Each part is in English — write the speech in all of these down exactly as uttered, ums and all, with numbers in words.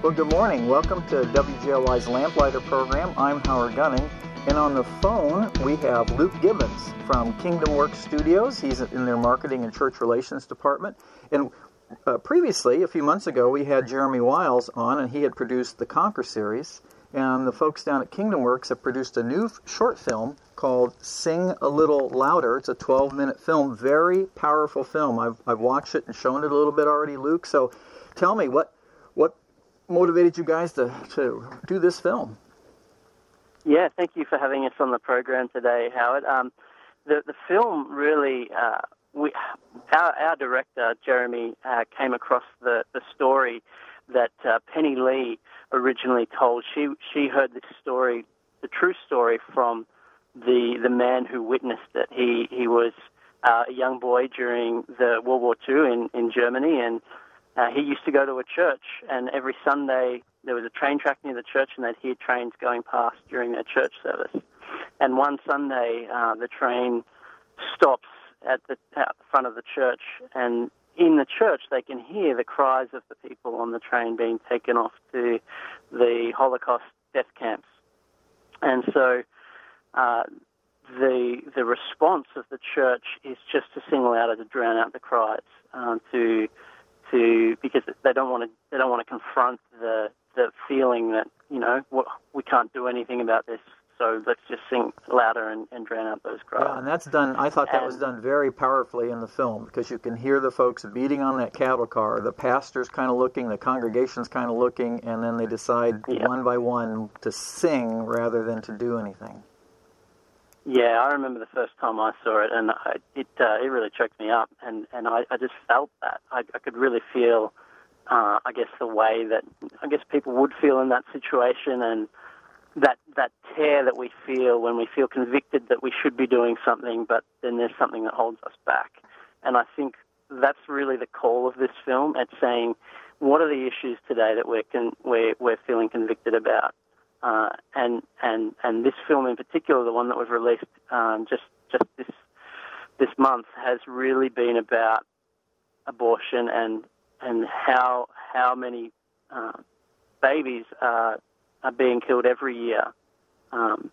Well, good morning. Welcome to W G L I's Lamplighter program. I'm Howard Gunning, and on the phone we have Luke Gibbons from Kingdom Works Studios. He's in their marketing and church relations department. And uh, previously, a few months ago, we had Jeremy Wiles on, and he had produced the Conquer series. And the folks down at Kingdom Works have produced a new short film called Sing a Little Louder. It's a twelve-minute film, very powerful film. I've I've watched it and shown it a little bit already, Luke. So tell me, what what motivated you guys to, to do this film? Yeah, thank you for having us on the program today, Howard. Um, the the film really, uh, we our our director Jeremy uh, came across the the story that uh, Penny Lee originally told. She she heard this story, the true story, from the the man who witnessed it. He he was uh, a young boy during the World War Two in in Germany, and Uh, he used to go to a church, and every Sunday there was a train track near the church, and they'd hear trains going past during their church service. And one Sunday, uh, the train stops at the, at the front of the church, and in the church they can hear the cries of the people on the train being taken off to the Holocaust death camps. And so uh, the the response of the church is just to sing louder to drown out the cries, um, to To, because they don't want to they don't want to confront the the feeling that, you know, we can't do anything about this, so let's just sing louder and, and drown out those cries. Yeah, and that's done. I thought that and, was done very powerfully in the film, because you can hear the folks beating on that cattle car. The pastor's kind of looking, the congregation's kind of looking, and then they decide yeah. one by one to sing rather than to do anything. Yeah, I remember the first time I saw it, and I, it uh, it really choked me up, and, and I, I just felt that. I, I could really feel, uh, I guess, the way that I guess people would feel in that situation, and that that tear that we feel when we feel convicted that we should be doing something, but then there's something that holds us back. And I think that's really the call of this film. It's saying, what are the issues today that we're con- we're, we're feeling convicted about? Uh, and and and this film in particular, the one that was released um, just just this this month, has really been about abortion and and how how many uh, babies are are being killed every year, um,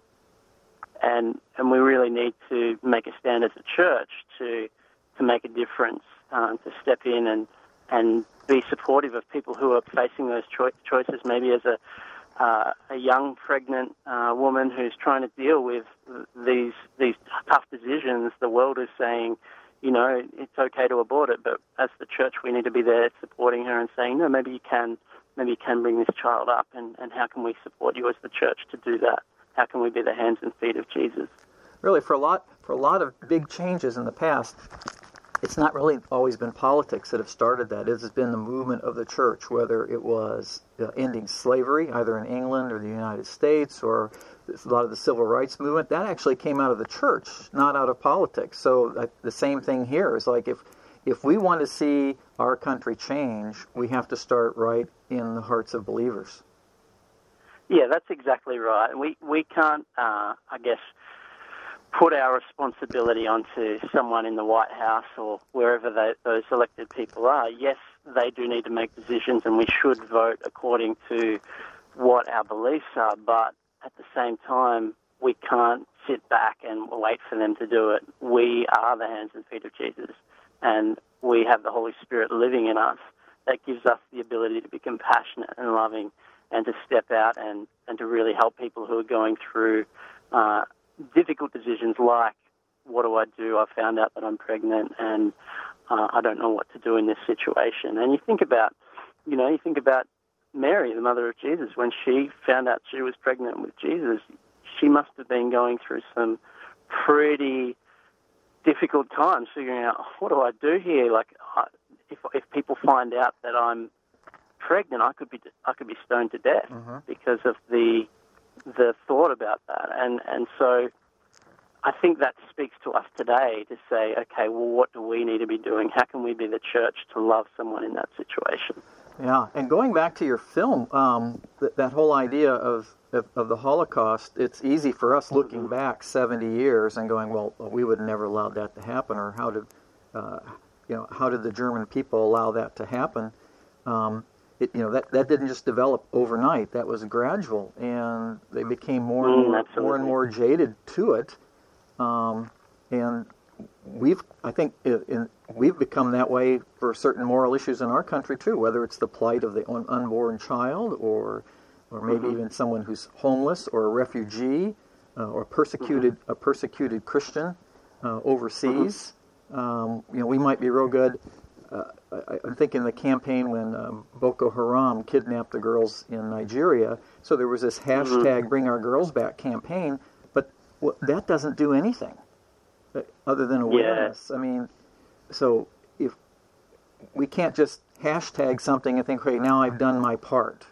and and we really need to make a stand as a church to to make a difference, um, to step in and and be supportive of people who are facing those cho- choices, maybe as a Uh, a young pregnant uh, woman who's trying to deal with these these tough decisions. The world is saying, you know, it's okay to abort it, but as the church, we need to be there supporting her and saying, no, maybe you can, maybe you can bring this child up, and, and how can we support you as the church to do that? How can we be the hands and feet of Jesus? Really, for a lot for a lot of big changes in the past, it's not really always been politics that have started that. It has been the movement of the church, whether it was uh, ending slavery, either in England or the United States, or a lot of the civil rights movement. That actually came out of the church, not out of politics. So uh, the same thing here is like if if we want to see our country change, we have to start right in the hearts of believers. Yeah, that's exactly right. We we can't, uh, I guess, put our responsibility onto someone in the White House or wherever they, those elected people are. Yes, they do need to make decisions, and we should vote according to what our beliefs are, but at the same time, we can't sit back and wait for them to do it. We are the hands and feet of Jesus, and we have the Holy Spirit living in us that gives us the ability to be compassionate and loving and to step out and, and to really help people who are going through uh, difficult decisions like, what do I do? I found out that I'm pregnant, and uh, I don't know what to do in this situation. And you think about, you know, you think about Mary, the mother of Jesus, when she found out she was pregnant with Jesus, she must have been going through some pretty difficult times figuring out, what do I do here? Like, if if people find out that I'm pregnant, I could be I could be stoned to death mm-hmm. because of the the thought about that. And and so I think that speaks to us today to say, okay, well, what do we need to be doing? How can we be the church to love someone in that situation? Yeah, and going back to your film, um, th- that whole idea of, of, of the Holocaust, it's easy for us looking mm-hmm. back seventy years and going, well, we would never allow that to happen, or how did, uh, you know, how did the German people allow that to happen? Um, it, you know, that, that didn't just develop overnight. That was gradual, and they became more and Mm, more, absolutely. more and more jaded to it. Um, and we've, I think, in, in, we've become that way for certain moral issues in our country too. Whether it's the plight of the un- unborn child, or, or maybe Mm-hmm. even someone who's homeless or a refugee, uh, or persecuted, Mm-hmm. a persecuted Christian uh, overseas. Mm-hmm. Um, you know, we might be real good. Uh, I, I'm thinking the campaign when um, Boko Haram kidnapped the girls in Nigeria. So there was this hashtag Mm-hmm. Bring Our Girls Back campaign, but well, that doesn't do anything other than awareness. Yeah. I mean, so if we can't just hashtag something and think, okay, now I've done my part.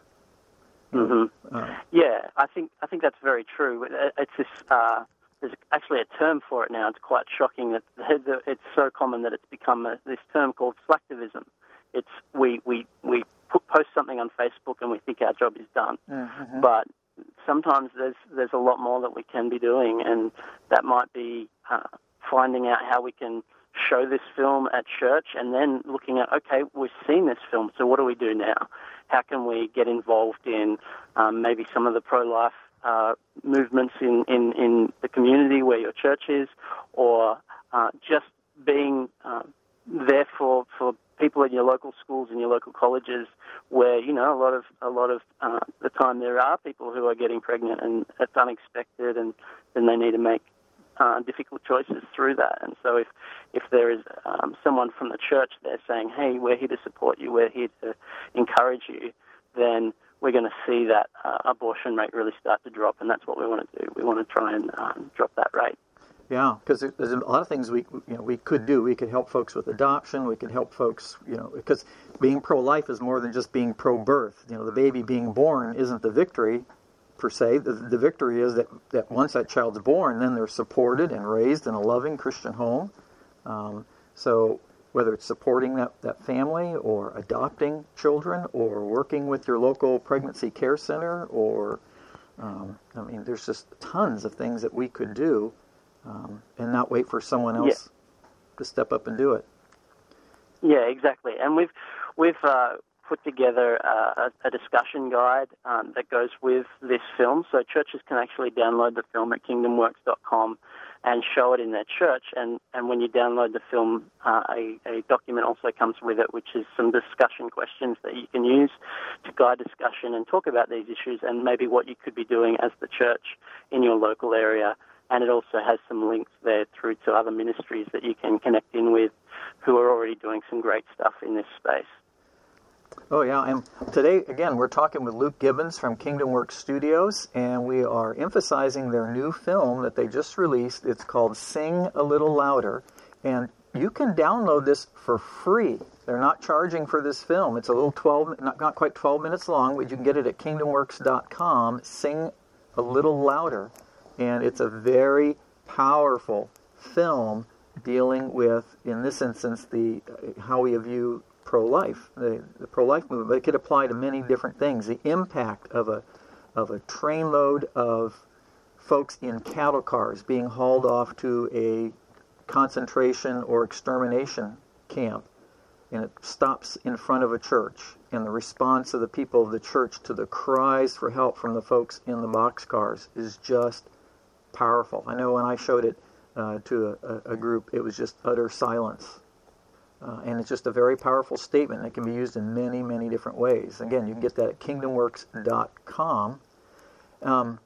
Mm-hmm. Uh, yeah, I think I think that's very true. It's this. Uh, there's actually a term for it now. It's quite shocking that it's so common that it's become a, this term called slacktivism. It's we we we put, post something on Facebook and we think our job is done, mm-hmm. but sometimes there's there's a lot more that we can be doing, and that might be uh, finding out how we can show this film at church, and then looking at, okay, we've seen this film, so what do we do now? How can we get involved in um, maybe some of the pro-life uh, movements in, in, in the community where your church is, or uh, just being uh, there for, for people in your local schools and your local colleges, where, you know, a lot of a lot of uh, the time there are people who are getting pregnant and it's unexpected, and then they need to make uh, difficult choices through that. And so if if there is um, someone from the church there saying, hey, we're here to support you, we're here to encourage you, then we're going to see that uh, abortion rate really start to drop, and that's what we want to do. We want to try and um, drop that rate. Yeah, because there's a lot of things we you know we could do. We could help folks with adoption. We could help folks, you know, because being pro-life is more than just being pro-birth. You know, the baby being born isn't the victory, per se. The, the victory is that, that once that child's born, then they're supported and raised in a loving Christian home. Um, so whether it's supporting that, that family, or adopting children, or working with your local pregnancy care center, or, um, I mean, there's just tons of things that we could do. Um, and not wait for someone else yeah. to step up and do it. Yeah, exactly. And we've we've uh, put together uh, a, a discussion guide um, that goes with this film, so churches can actually download the film at kingdom works dot com and show it in their church. And, and when you download the film, uh, a, a document also comes with it, which is some discussion questions that you can use to guide discussion and talk about these issues, and maybe what you could be doing as the church in your local area. And it also has some links there through to other ministries that you can connect in with who are already doing some great stuff in this space. Oh, yeah. And today, again, we're talking with Luke Gibbons from Kingdom Works Studios, and we are emphasizing their new film that they just released. It's called Sing a Little Louder, and you can download this for free. They're not charging for this film. It's a little twelve, not, not quite twelve minutes long, but you can get it at kingdom works dot com, Sing a Little Louder. And it's a very powerful film dealing with, in this instance, the uh, how we view pro-life, the, the pro-life movement. But it could apply to many different things. The impact of a of a trainload of folks in cattle cars being hauled off to a concentration or extermination camp, and it stops in front of a church, and the response of the people of the church to the cries for help from the folks in the boxcars is just powerful. I know when I showed it uh, to a, a group, it was just utter silence. Uh, and it's just a very powerful statement. It can be used in many, many different ways. Again, you can get that at kingdom works dot com. Um,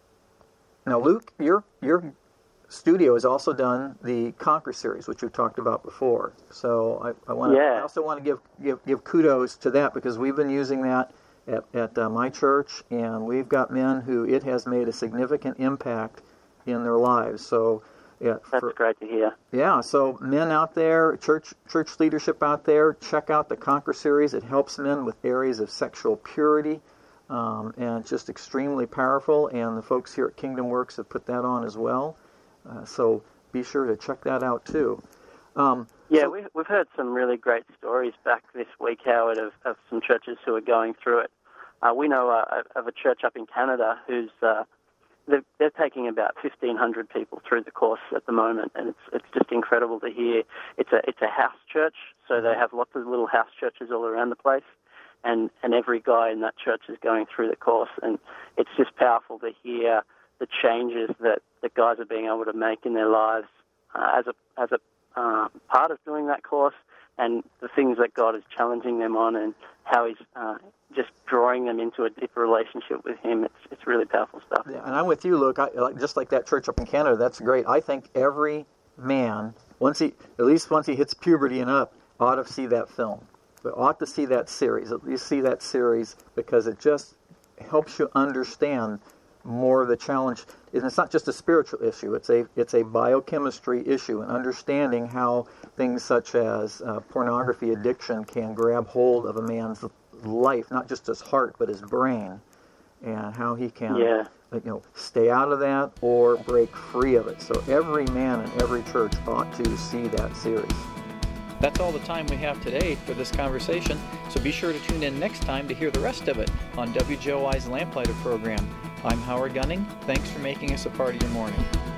now, Luke, your your studio has also done the Conquer series, which we've talked about before. So I, I want to. Yeah. I also want to give, give give kudos to that, because we've been using that at at uh, my church, and we've got men who it has made a significant impact in their lives. So, yeah, that's for, great to hear. Yeah, so men out there, church church leadership out there, check out the Conquer series. It helps men with areas of sexual purity, um, and it's just extremely powerful. And the folks here at Kingdom Works have put that on as well. Uh, so be sure to check that out too. Um, yeah, so, we've, we've heard some really great stories back this week, Howard, of, of some churches who are going through it. Uh, we know uh, of a church up in Canada who's uh, they're, they're taking about fifteen hundred people through the course at the moment, and it's it's just incredible to hear. It's a it's a house church, so they have lots of little house churches all around the place, and, and every guy in that church is going through the course. And it's just powerful to hear the changes that the guys are being able to make in their lives uh, as a as a uh, part of doing that course, and the things that God is challenging them on, and how He's uh, just drawing them into a deeper relationship with Him. It's it's really powerful stuff. Yeah, and I'm with you, Luke. I, like, just like that church up in Canada, that's great. I think every man, once he, at least once he hits puberty and up, ought to see that film. But ought to see that series. At least see that series, because it just helps you understand more of the challenge. And it's not just a spiritual issue. It's a it's a biochemistry issue, and understanding how things such as uh, pornography addiction can grab hold of a man's life, not just his heart, but his brain, and how he can yeah. you know, stay out of that or break free of it. So every man in every church ought to see that series. That's all the time we have today for this conversation, so be sure to tune in next time to hear the rest of it on W J O Y's Lamplighter program. I'm Howard Gunning. Thanks for making us a part of your morning.